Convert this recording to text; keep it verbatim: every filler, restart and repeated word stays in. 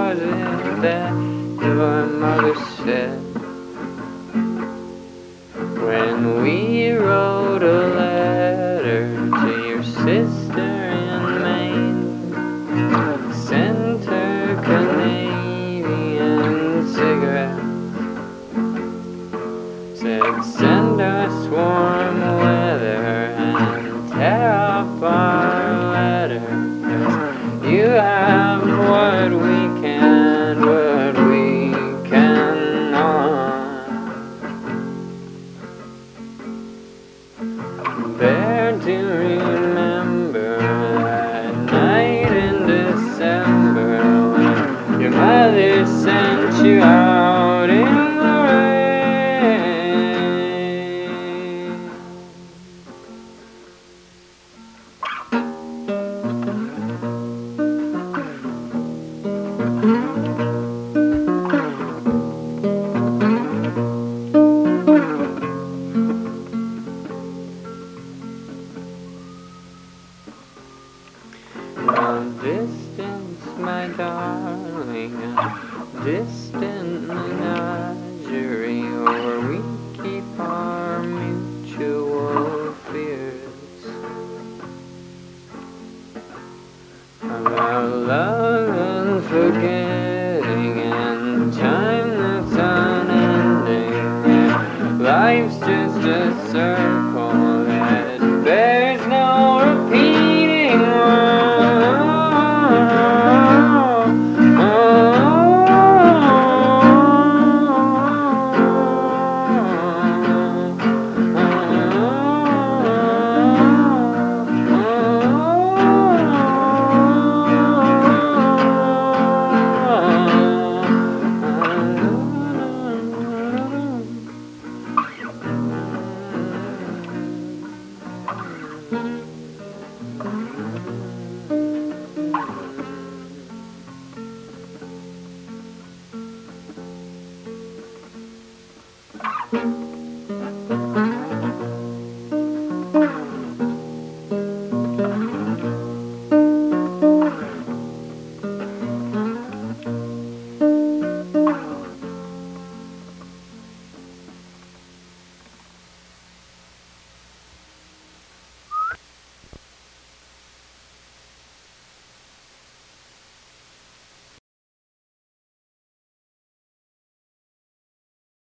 was it that your mother said when we wrote a letter to your sister in Maine? Sent her Canadian cigarettes, said send us warm weather and tear up our letter, 'cause you have what we can, what we cannot. There to remember that night in December when your mother sent you out in the rain. A distance, my darling, a distant menagerie, where we keep our mutual fears about love and forgetting and time that's unending. Life's just a circle that bears no repeating. Thank you.